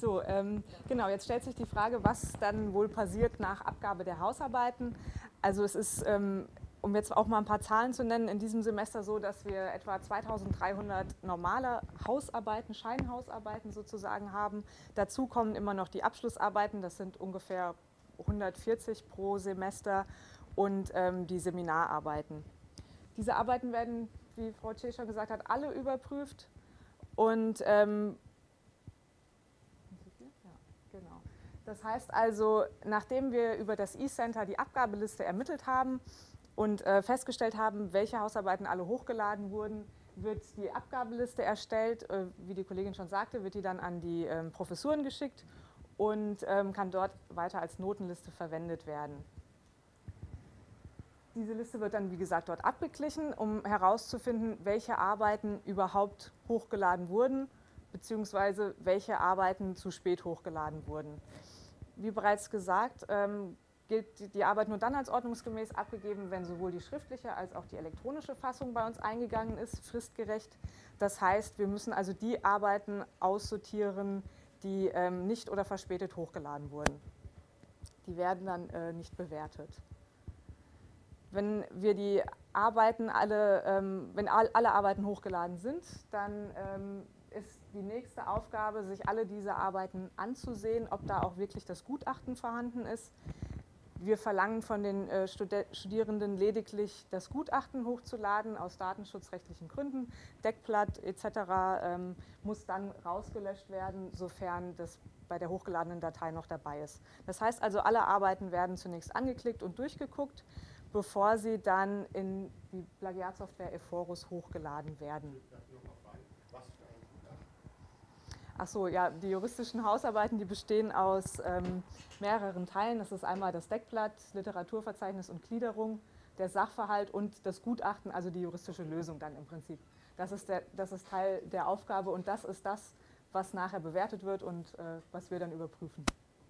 So, genau, jetzt stellt sich die Frage, was dann wohl passiert nach Abgabe der Hausarbeiten. Also es ist, um jetzt auch mal ein paar Zahlen zu nennen, in diesem Semester so, dass wir etwa 2300 normale Hausarbeiten, Scheinhausarbeiten sozusagen haben. Dazu kommen immer noch die Abschlussarbeiten, das sind ungefähr 140 pro Semester, und die Seminararbeiten. Diese Arbeiten werden, wie Frau Tschä schon gesagt hat, alle überprüft und genau. Das heißt also, nachdem wir über das E-Center die Abgabeliste ermittelt haben und festgestellt haben, welche Hausarbeiten alle hochgeladen wurden, wird die Abgabeliste erstellt. Wie die Kollegin schon sagte, wird die dann an die Professuren geschickt und kann dort weiter als Notenliste verwendet werden. Diese Liste wird dann, wie gesagt, dort abgeglichen, um herauszufinden, welche Arbeiten überhaupt hochgeladen wurden, beziehungsweise welche Arbeiten zu spät hochgeladen wurden. Wie bereits gesagt, gilt die Arbeit nur dann als ordnungsgemäß abgegeben, wenn sowohl die schriftliche als auch die elektronische Fassung bei uns eingegangen ist, fristgerecht. Das heißt, wir müssen also die Arbeiten aussortieren, die nicht oder verspätet hochgeladen wurden. Die werden dann nicht bewertet. Wenn wir die Arbeiten wenn alle Arbeiten hochgeladen sind, dann ist die nächste Aufgabe, sich alle diese Arbeiten anzusehen, ob da auch wirklich das Gutachten vorhanden ist. Wir verlangen von den Studierenden lediglich, das Gutachten hochzuladen aus datenschutzrechtlichen Gründen. Deckblatt etc. Muss dann rausgelöscht werden, sofern das bei der hochgeladenen Datei noch dabei ist. Das heißt also, alle Arbeiten werden zunächst angeklickt und durchgeguckt, bevor sie dann in die Plagiatsoftware Ephorus hochgeladen werden. Achso, ja, die juristischen Hausarbeiten, die bestehen aus mehreren Teilen. Das ist einmal das Deckblatt, Literaturverzeichnis und Gliederung, der Sachverhalt und das Gutachten, also die juristische Lösung dann im Prinzip. Das ist Teil der Aufgabe und das ist das, was nachher bewertet wird und was wir dann überprüfen.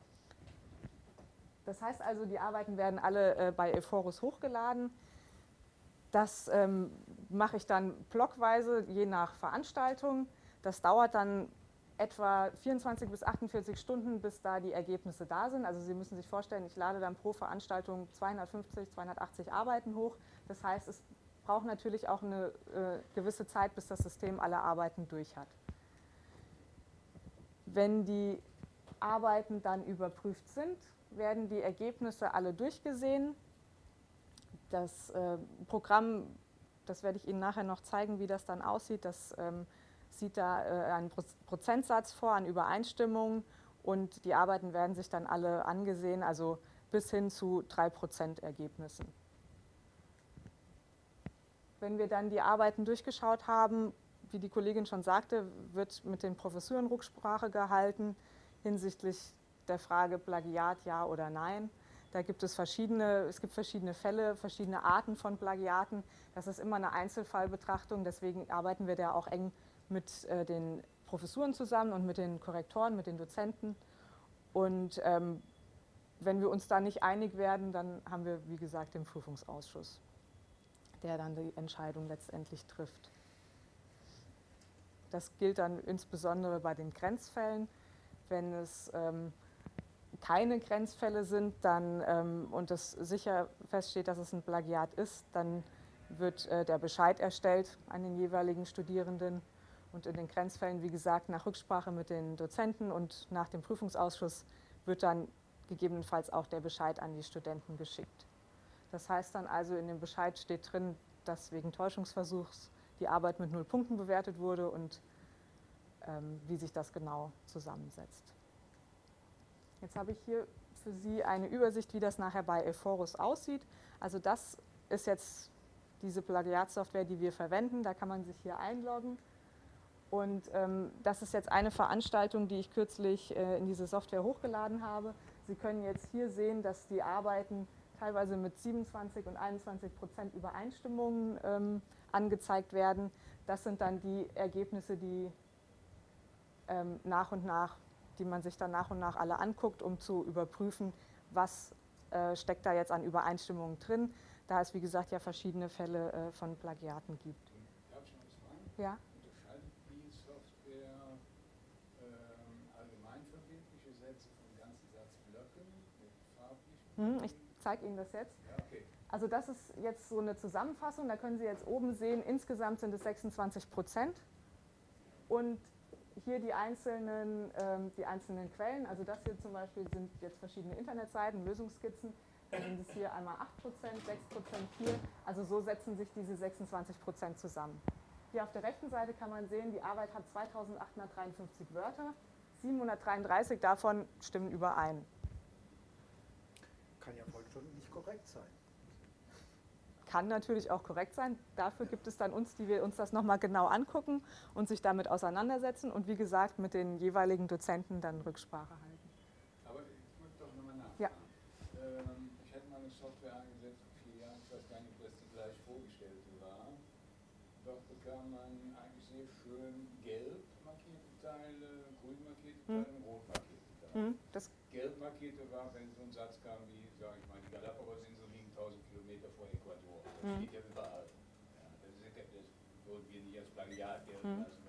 Das heißt also, die Arbeiten werden alle bei Ephorus hochgeladen. Das mache ich dann blockweise, je nach Veranstaltung. Das dauert dann etwa 24 bis 48 Stunden, bis da die Ergebnisse da sind. Also Sie müssen sich vorstellen, ich lade dann pro Veranstaltung 250, 280 Arbeiten hoch. Das heißt, es braucht natürlich auch eine gewisse Zeit, bis das System alle Arbeiten durch hat. Wenn die Arbeiten dann überprüft sind, werden die Ergebnisse alle durchgesehen. Das Programm, das werde ich Ihnen nachher noch zeigen, wie das dann aussieht, das sieht da einen Prozentsatz vor an Übereinstimmung und die Arbeiten werden sich dann alle angesehen, also bis hin zu 3% Ergebnissen. Wenn wir dann die Arbeiten durchgeschaut haben, wie die Kollegin schon sagte, wird mit den Professuren Rücksprache gehalten hinsichtlich der Frage Plagiat, ja oder nein. Da gibt es verschiedene Fälle, verschiedene Arten von Plagiaten. Das ist immer eine Einzelfallbetrachtung, deswegen arbeiten wir da auch eng mit den Professuren zusammen und mit den Korrektoren, mit den Dozenten. Und wenn wir uns da nicht einig werden, dann haben wir, wie gesagt, den Prüfungsausschuss, der dann die Entscheidung letztendlich trifft. Das gilt dann insbesondere bei den Grenzfällen. Wenn es keine Grenzfälle sind und es sicher feststeht, dass es ein Plagiat ist, dann wird der Bescheid erstellt an den jeweiligen Studierenden. Und in den Grenzfällen, wie gesagt, nach Rücksprache mit den Dozenten und nach dem Prüfungsausschuss wird dann gegebenenfalls auch der Bescheid an die Studenten geschickt. Das heißt dann also, in dem Bescheid steht drin, dass wegen Täuschungsversuchs die Arbeit mit 0 Punkten bewertet wurde und wie sich das genau zusammensetzt. Jetzt habe ich hier für Sie eine Übersicht, wie das nachher bei Ephorus aussieht. Also das ist jetzt diese Plagiatsoftware, die wir verwenden. Da kann man sich hier einloggen. Und das ist jetzt eine Veranstaltung, die ich kürzlich in diese Software hochgeladen habe. Sie können jetzt hier sehen, dass die Arbeiten teilweise mit 27 und 21% Übereinstimmungen angezeigt werden. Das sind dann die Ergebnisse, die die man sich dann nach und nach alle anguckt, um zu überprüfen, was steckt da jetzt an Übereinstimmungen drin, da es, wie gesagt, ja verschiedene Fälle von Plagiaten gibt. Darf ich noch was fragen? Ja? Unterscheidet die Software allgemeinverfügbar Sätze von ganzen Satzblöcken mit farblich. Ich zeige Ihnen das jetzt. Ja, okay. Also das ist jetzt so eine Zusammenfassung, da können Sie jetzt oben sehen, insgesamt sind es 26%. Und hier die einzelnen Quellen, also das hier zum Beispiel sind jetzt verschiedene Internetseiten, Lösungsskizzen, da sind es hier einmal 8%, 6%, 4%, also so setzen sich diese 26% zusammen. Hier auf der rechten Seite kann man sehen, die Arbeit hat 2853 Wörter, 733 davon stimmen überein. Kann ja vollständig nicht korrekt sein. Kann natürlich auch korrekt sein. Dafür gibt es dann uns, die wir uns das nochmal genau angucken und sich damit auseinandersetzen und wie gesagt mit den jeweiligen Dozenten dann Rücksprache halten. Aber ich würde doch nochmal nachfragen. Ja. Ich hätte mal eine Software eingesetzt vor 4 Jahren, ich weiß gar nicht, ob das die gleich vorgestellte war. Dort bekam man eigentlich sehr schön gelb markierte Teile, grün markierte Teile und rot markierte Teile. Das Gelb markierte war, wenn so ein Satz kam wie, sage ich mal, die Galapagos-Inseln liegen 1000 Kilometer vor Äquator. Das steht ja überall. Ja, das würden wir nicht als Plagiat gelten lassen.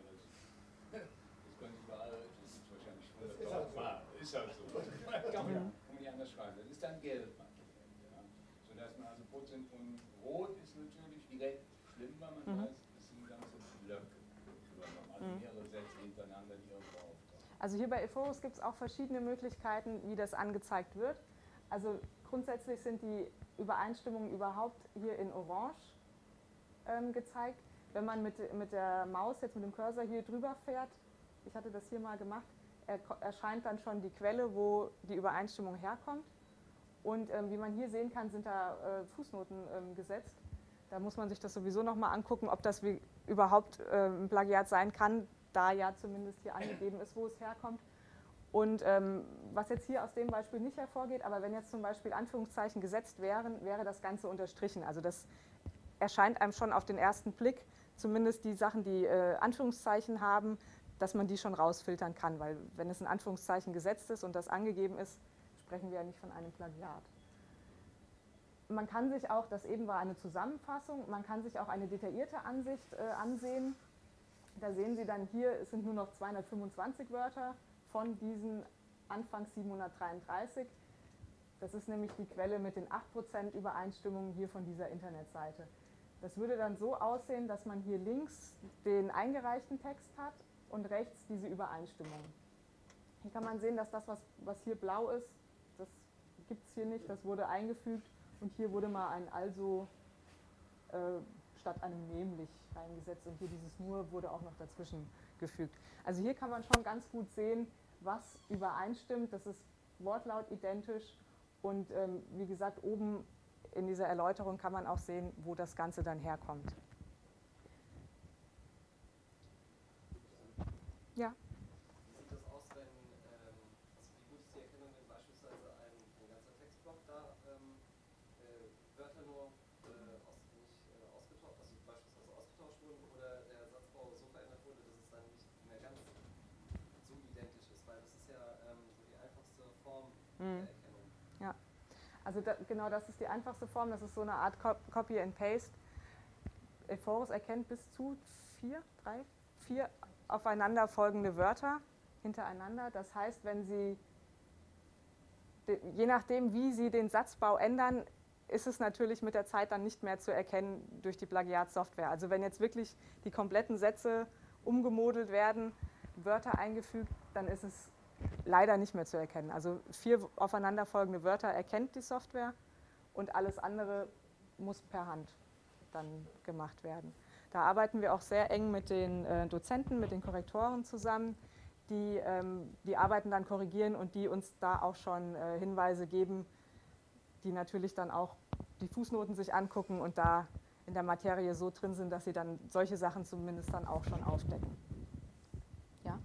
Das können Sie überall, das ist wahrscheinlich 100.000 Mal. Ist halt so. Kann man nicht anders schreiben. Das ist dann gelb markiert. Ja. Sodass man also Prozent von Rot ist natürlich direkt schlimm, weil man weiß, das sind ganze Blöcke übernommen. Also mehrere Sätze hintereinander, die irgendwo auftauchen. Also hier bei Ephorus gibt es auch verschiedene Möglichkeiten, wie das angezeigt wird. Also grundsätzlich sind die Übereinstimmungen überhaupt hier in Orange gezeigt. Wenn man mit der Maus, jetzt mit dem Cursor hier drüber fährt, ich hatte das hier mal gemacht, erscheint dann schon die Quelle, wo die Übereinstimmung herkommt. Und wie man hier sehen kann, sind da Fußnoten gesetzt. Da muss man sich das sowieso nochmal angucken, ob das überhaupt ein Plagiat sein kann, da ja zumindest hier angegeben ist, wo es herkommt. Und was jetzt hier aus dem Beispiel nicht hervorgeht, aber wenn jetzt zum Beispiel Anführungszeichen gesetzt wären, wäre das Ganze unterstrichen. Also das erscheint einem schon auf den ersten Blick, zumindest die Sachen, die Anführungszeichen haben, dass man die schon rausfiltern kann, weil wenn es ein Anführungszeichen gesetzt ist und das angegeben ist, sprechen wir ja nicht von einem Plagiat. Man kann sich auch, das eben war eine Zusammenfassung, man kann sich auch eine detaillierte Ansicht ansehen. Da sehen Sie dann hier, es sind nur noch 225 Wörter von diesen anfangs 733. Das ist nämlich die Quelle mit den 8% Übereinstimmungen hier von dieser Internetseite. Das würde dann so aussehen, dass man hier links den eingereichten Text hat und rechts diese Übereinstimmung. Hier kann man sehen, dass das, was hier blau ist, das gibt es hier nicht, das wurde eingefügt und hier wurde mal ein Also statt einem nämlich reingesetzt und hier dieses nur wurde auch noch dazwischen gefügt. Also hier kann man schon ganz gut sehen, was übereinstimmt, das ist Wortlaut identisch und wie gesagt, oben in dieser Erläuterung kann man auch sehen, wo das Ganze dann herkommt. Ja. Wie sieht das aus, wenn, also wie gut ist die Erkennung, wenn beispielsweise ein ganzer Textblock da Wörter nur ausgetauscht, also beispielsweise ausgetauscht wurden oder der Satzbau so verändert wurde, dass es dann nicht mehr ganz so identisch ist, weil das ist ja so die einfachste Form der Erkennung. Ja, also genau das ist die einfachste Form, das ist so eine Art Copy and Paste. Ephorus erkennt bis zu 4 aufeinanderfolgende Wörter hintereinander. Das heißt, wenn Sie, je nachdem, wie Sie den Satzbau ändern, ist es natürlich mit der Zeit dann nicht mehr zu erkennen durch die Plagiatsoftware. Also wenn jetzt wirklich die kompletten Sätze umgemodelt werden, Wörter eingefügt, dann ist es leider nicht mehr zu erkennen. Also 4 aufeinanderfolgende Wörter erkennt die Software und alles andere muss per Hand dann gemacht werden. Da arbeiten wir auch sehr eng mit den Dozenten, mit den Korrektoren zusammen, die die Arbeiten dann korrigieren und die uns da auch schon Hinweise geben, die natürlich dann auch die Fußnoten sich angucken und da in der Materie so drin sind, dass sie dann solche Sachen zumindest dann auch schon aufdecken. Ja?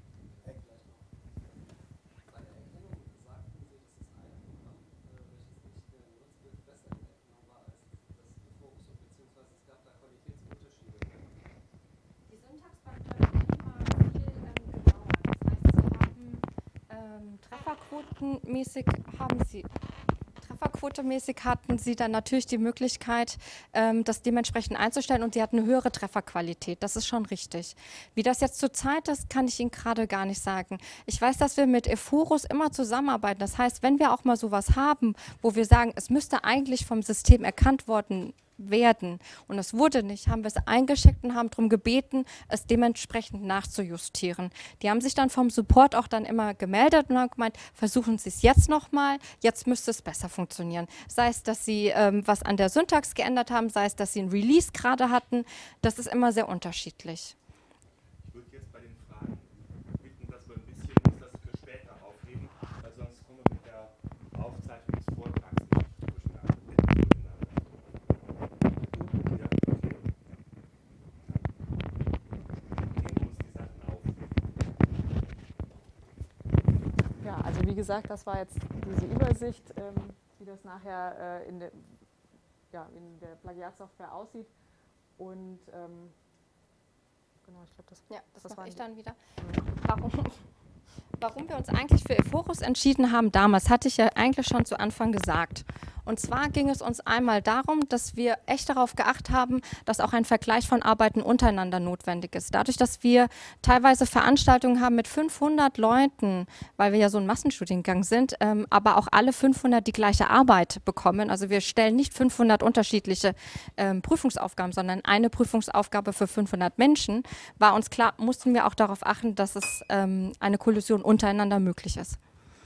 Bei der Erkennung sagten Sie, dass das eine Programm, welches nicht genutzt wird, besser in der Erkennung war als das Ephorus, beziehungsweise es gab da Qualitätsunterschiede. Die Syntax beim Journal war viel genauer. Das heißt, Sie haben trefferquotenmäßig haben Sie Trefferquote-mäßig hatten sie dann natürlich die Möglichkeit, das dementsprechend einzustellen und sie hatten eine höhere Trefferqualität. Das ist schon richtig. Wie das jetzt zurzeit ist, kann ich Ihnen gerade gar nicht sagen. Ich weiß, dass wir mit Ephorus immer zusammenarbeiten. Das heißt, wenn wir auch mal sowas haben, wo wir sagen, es müsste eigentlich vom System erkannt worden werden und es wurde nicht, haben wir es eingeschickt und haben darum gebeten, es dementsprechend nachzujustieren. Die haben sich dann vom Support auch dann immer gemeldet und haben gemeint, versuchen Sie es jetzt nochmal, jetzt müsste es besser funktionieren. Sei es, dass Sie was an der Syntax geändert haben, sei es, dass Sie ein Release gerade hatten, das ist immer sehr unterschiedlich. Ich würde jetzt bei den Fragen bitten, dass wir ein bisschen das für später aufheben, weil sonst kommen wir mit der Aufzeichnung des Vortrags nicht durcheinander. Ja, okay. Nehmen wir uns die Sachen auf. Ja, also wie gesagt, das war jetzt diese Übersicht, wie das nachher in der Plagiatsoftware aussieht. Und genau, ich glaube, das mache ich dann wieder. Warum wir uns eigentlich für Ephorus entschieden haben damals, hatte ich ja eigentlich schon zu Anfang gesagt. Und zwar ging es uns einmal darum, dass wir echt darauf geachtet haben, dass auch ein Vergleich von Arbeiten untereinander notwendig ist. Dadurch, dass wir teilweise Veranstaltungen haben mit 500 Leuten, weil wir ja so ein Massenstudiengang sind, aber auch alle 500 die gleiche Arbeit bekommen. Also wir stellen nicht 500 unterschiedliche Prüfungsaufgaben, sondern eine Prüfungsaufgabe für 500 Menschen. War uns klar, mussten wir auch darauf achten, dass es eine Kollision untereinander möglich ist.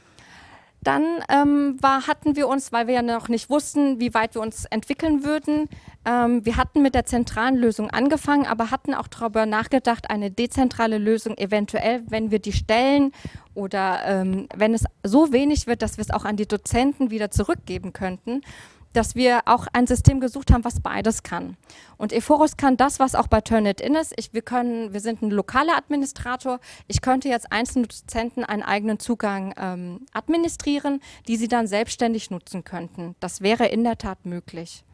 Dann hatten wir uns, weil wir ja noch nicht wussten, wie weit wir uns entwickeln würden, wir hatten mit der zentralen Lösung angefangen, aber hatten auch darüber nachgedacht, eine dezentrale Lösung eventuell, wenn wir die stellen oder wenn es so wenig wird, dass wir es auch an die Dozenten wieder zurückgeben könnten, dass wir auch ein System gesucht haben, was beides kann. Und Ephorus kann das, was auch bei Turnitin ist. Wir sind ein lokaler Administrator. Ich könnte jetzt einzelne Dozenten einen eigenen Zugang administrieren, die sie dann selbstständig nutzen könnten. Das wäre in der Tat möglich.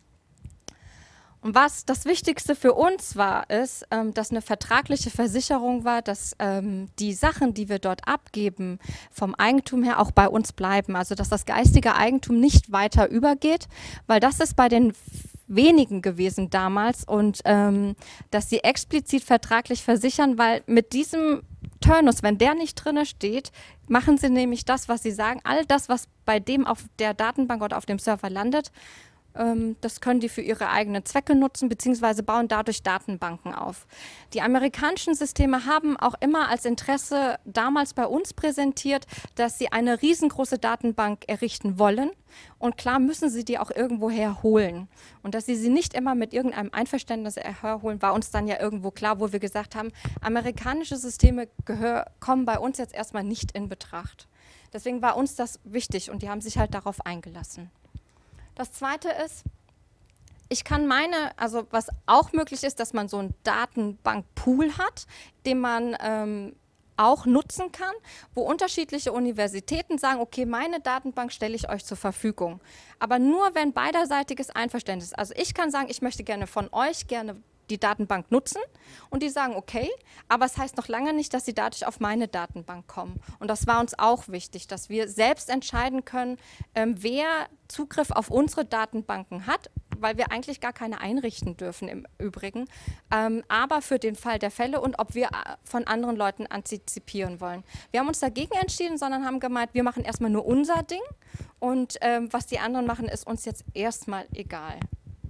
Und was das Wichtigste für uns war, ist, dass eine vertragliche Versicherung war, dass die Sachen, die wir dort abgeben, vom Eigentum her auch bei uns bleiben. Also dass das geistige Eigentum nicht weiter übergeht, weil das ist bei den wenigen gewesen damals und dass sie explizit vertraglich versichern, weil mit diesem Turnus, wenn der nicht drin steht, machen sie nämlich das, was sie sagen. All das, was bei dem auf der Datenbank oder auf dem Server landet, das können die für ihre eigenen Zwecke nutzen, beziehungsweise bauen dadurch Datenbanken auf. Die amerikanischen Systeme haben auch immer als Interesse damals bei uns präsentiert, dass sie eine riesengroße Datenbank errichten wollen. Und klar müssen sie die auch irgendwo herholen. Und dass sie nicht immer mit irgendeinem Einverständnis herholen, war uns dann ja irgendwo klar, wo wir gesagt haben, amerikanische Systeme kommen bei uns jetzt erstmal nicht in Betracht. Deswegen war uns das wichtig und die haben sich halt darauf eingelassen. Das Zweite ist, also was auch möglich ist, dass man so einen Datenbankpool hat, den man auch nutzen kann, wo unterschiedliche Universitäten sagen, okay, meine Datenbank stelle ich euch zur Verfügung. Aber nur, wenn beiderseitiges Einverständnis ist. Also ich kann sagen, ich möchte gerne von euch die Datenbank nutzen und die sagen, okay, aber es heißt noch lange nicht, dass sie dadurch auf meine Datenbank kommen. Und das war uns auch wichtig, dass wir selbst entscheiden können, wer Zugriff auf unsere Datenbanken hat, weil wir eigentlich gar keine einrichten dürfen im Übrigen, aber für den Fall der Fälle und ob wir von anderen Leuten antizipieren wollen. Wir haben uns dagegen entschieden, sondern haben gemeint, wir machen erstmal nur unser Ding und was die anderen machen, ist uns jetzt erstmal egal.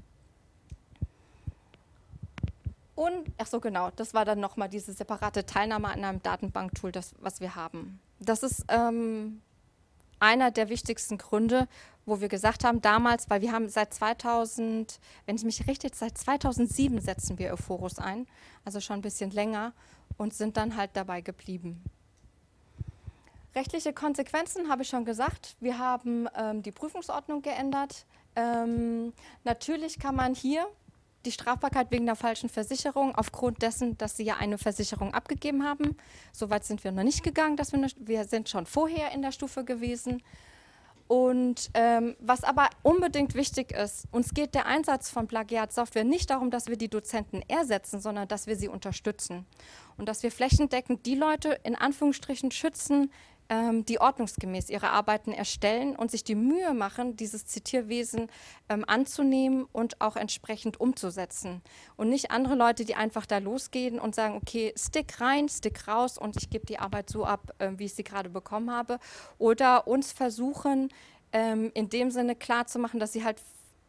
Und, ach so genau, das war dann nochmal diese separate Teilnahme an einem Datenbanktool, was wir haben. Das ist einer der wichtigsten Gründe, wo wir gesagt haben, damals, weil wir haben seit 2000, wenn ich mich richtig, seit 2007 setzen wir Ephorus ein, also schon ein bisschen länger und sind dann halt dabei geblieben. Rechtliche Konsequenzen habe ich schon gesagt. Wir haben die Prüfungsordnung geändert. Natürlich kann man hier die Strafbarkeit wegen der falschen Versicherung aufgrund dessen, dass sie ja eine Versicherung abgegeben haben. Soweit sind wir noch nicht gegangen, wir sind schon vorher in der Stufe gewesen. Und was aber unbedingt wichtig ist, uns geht der Einsatz von Plagiatsoftware nicht darum, dass wir die Dozenten ersetzen, sondern dass wir sie unterstützen. Und dass wir flächendeckend die Leute in Anführungsstrichen schützen, die ordnungsgemäß ihre Arbeiten erstellen und sich die Mühe machen, dieses Zitierwesen anzunehmen und auch entsprechend umzusetzen. Und nicht andere Leute, die einfach da losgehen und sagen, okay, Stick rein, Stick raus und ich gebe die Arbeit so ab, wie ich sie gerade bekommen habe. Oder uns versuchen, in dem Sinne klarzumachen, dass sie halt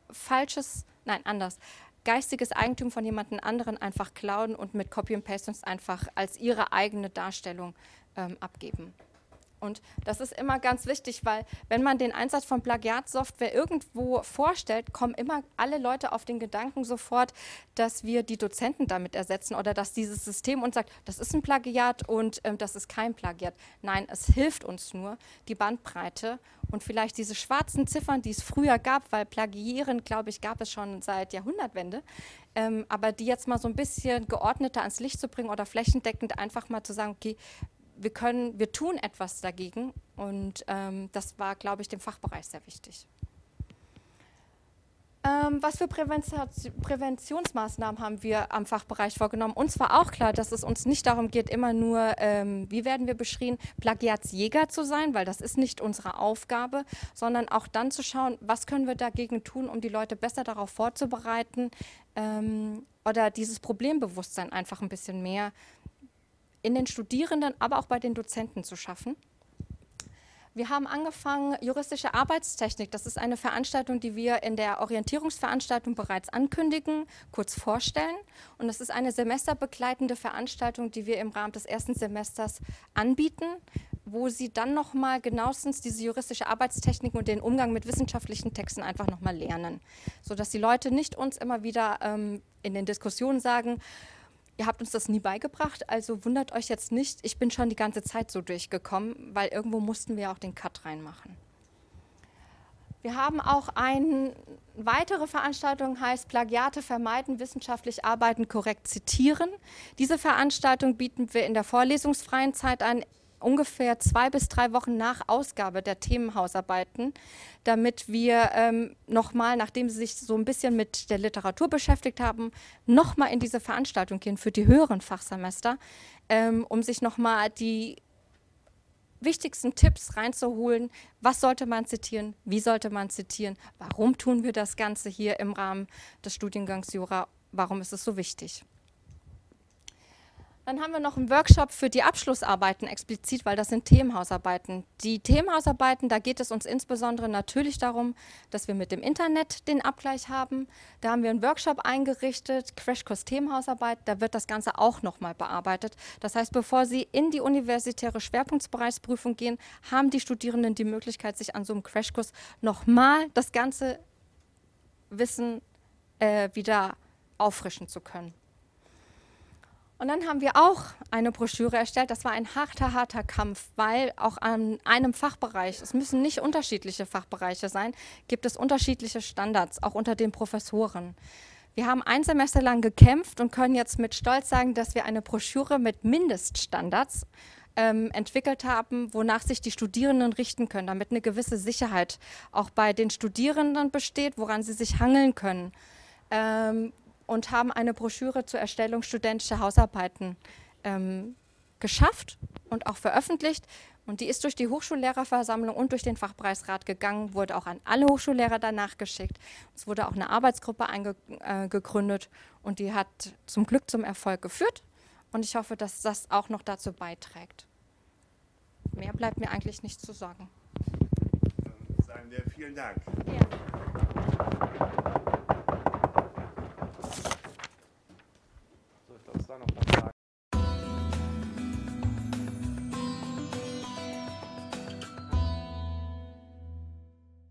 geistiges Eigentum von jemandem anderen einfach klauen und mit Copy and Paste uns einfach als ihre eigene Darstellung abgeben. Und das ist immer ganz wichtig, weil wenn man den Einsatz von Plagiatsoftware irgendwo vorstellt, kommen immer alle Leute auf den Gedanken sofort, dass wir die Dozenten damit ersetzen oder dass dieses System uns sagt, das ist ein Plagiat und das ist kein Plagiat. Nein, es hilft uns nur, die Bandbreite und vielleicht diese schwarzen Ziffern, die es früher gab, weil Plagiieren, glaube ich, gab es schon seit Jahrhundertwende, aber die jetzt mal so ein bisschen geordneter ans Licht zu bringen oder flächendeckend einfach mal zu sagen, okay, wir tun etwas dagegen und das war, glaube ich, dem Fachbereich sehr wichtig. Was für Präventionsmaßnahmen haben wir am Fachbereich vorgenommen? Uns war auch klar, dass es uns nicht darum geht, immer nur, wie werden wir beschrieben, Plagiatsjäger zu sein, weil das ist nicht unsere Aufgabe, sondern auch dann zu schauen, was können wir dagegen tun, um die Leute besser darauf vorzubereiten oder dieses Problembewusstsein einfach ein bisschen mehr in den Studierenden, aber auch bei den Dozenten zu schaffen. Wir haben angefangen, juristische Arbeitstechnik, das ist eine Veranstaltung, die wir in der Orientierungsveranstaltung bereits ankündigen, kurz vorstellen. Und das ist eine semesterbegleitende Veranstaltung, die wir im Rahmen des ersten Semesters anbieten, wo Sie dann nochmal genauestens diese juristische Arbeitstechnik und den Umgang mit wissenschaftlichen Texten einfach nochmal lernen, sodass die Leute nicht uns immer wieder in den Diskussionen sagen, ihr habt uns das nie beigebracht, also wundert euch jetzt nicht, ich bin schon die ganze Zeit so durchgekommen, weil irgendwo mussten wir auch den Cut reinmachen. Wir haben auch eine weitere Veranstaltung, heißt Plagiate vermeiden, wissenschaftlich arbeiten, korrekt zitieren. Diese Veranstaltung bieten wir in der vorlesungsfreien Zeit an, ungefähr 2 bis 3 Wochen nach Ausgabe der Themenhausarbeiten, damit wir nochmal, nachdem Sie sich so ein bisschen mit der Literatur beschäftigt haben, nochmal in diese Veranstaltung gehen für die höheren Fachsemester, um sich nochmal die wichtigsten Tipps reinzuholen. Was sollte man zitieren? Wie sollte man zitieren? Warum tun wir das Ganze hier im Rahmen des Studiengangs Jura? Warum ist es so wichtig? Dann haben wir noch einen Workshop für die Abschlussarbeiten explizit, weil das sind Themenhausarbeiten. Die Themenhausarbeiten, da geht es uns insbesondere natürlich darum, dass wir mit dem Internet den Abgleich haben. Da haben wir einen Workshop eingerichtet, Crashkurs Themenhausarbeit, da wird das Ganze auch nochmal bearbeitet. Das heißt, bevor Sie in die universitäre Schwerpunktbereichsprüfung gehen, haben die Studierenden die Möglichkeit, sich an so einem Crashkurs nochmal das ganze Wissen wieder auffrischen zu können. Und dann haben wir auch eine Broschüre erstellt, das war ein harter Kampf, weil auch an einem Fachbereich, es müssen nicht unterschiedliche Fachbereiche sein, gibt es unterschiedliche Standards, auch unter den Professoren. Wir haben ein Semester lang gekämpft und können jetzt mit Stolz sagen, dass wir eine Broschüre mit Mindeststandards entwickelt haben, wonach sich die Studierenden richten können, damit eine gewisse Sicherheit auch bei den Studierenden besteht, woran sie sich hangeln können. Und haben eine Broschüre zur Erstellung studentischer Hausarbeiten geschafft und auch veröffentlicht. Und die ist durch die Hochschullehrerversammlung und durch den Fachbereichsrat gegangen, wurde auch an alle Hochschullehrer danach geschickt. Es wurde auch eine Arbeitsgruppe gegründet und die hat zum Glück zum Erfolg geführt. Und ich hoffe, dass das auch noch dazu beiträgt. Mehr bleibt mir eigentlich nicht zu sagen. Dann sagen wir vielen Dank. Ja. So, ich glaube, es war noch